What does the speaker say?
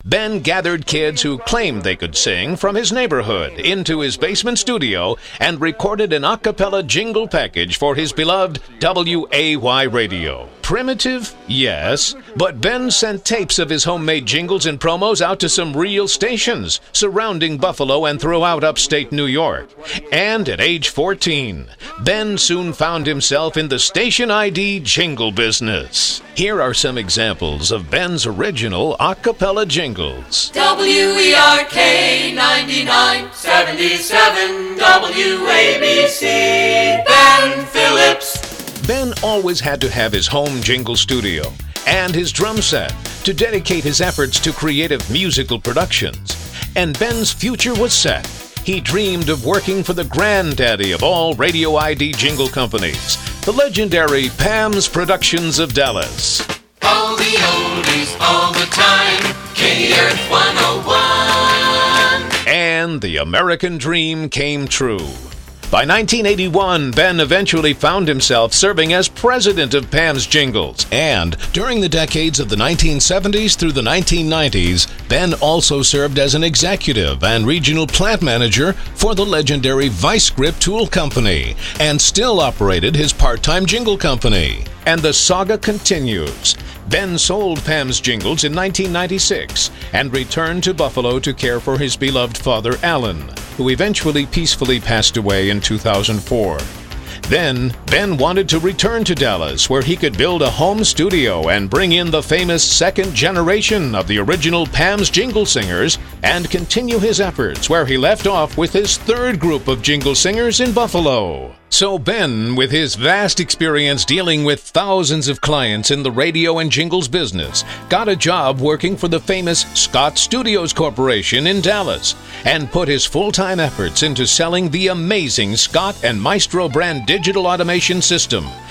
Ben gathered kids who claimed they could sing from his neighborhood into his basement studio and recorded an a cappella jingle package for his beloved WAY radio. Primitive? Yes, but Ben sent tapes of his homemade jingles and promos out to some real stations surrounding Buffalo and throughout upstate New York. And at age 14, Ben soon found himself in the station ID jingle business. Here are some examples of Ben's original a cappella jingles. WERK 9977 WABC, Ben Phillips. Ben always had to have his home jingle studio and his drum set to dedicate his efforts to creative musical productions. And Ben's future was set. He dreamed of working for the granddaddy of all radio ID jingle companies, the legendary Pam's Productions of Dallas. All the oldies, all the time, K-Earth 101. And the American dream came true. By 1981, Ben eventually found himself serving as president of Pam's Jingles. And during the decades of the 1970s through the 1990s, Ben also served as an executive and regional plant manager for the legendary Vice Grip Tool Company and still operated his part-time jingle company. And the saga continues. Ben sold Pam's Jingles in 1996 and returned to Buffalo to care for his beloved father, Alan, who eventually peacefully passed away in 2004. Then, Ben wanted to return to Dallas, where he could build a home studio and bring in the famous second generation of the original Pam's Jingle singers and continue his efforts where he left off with his third group of jingle singers in Buffalo. So Ben, with his vast experience dealing with thousands of clients in the radio and jingles business, got a job working for the famous Scott Studios Corporation in Dallas and put his full-time efforts into selling the amazing Scott and Maestro brand digital automation system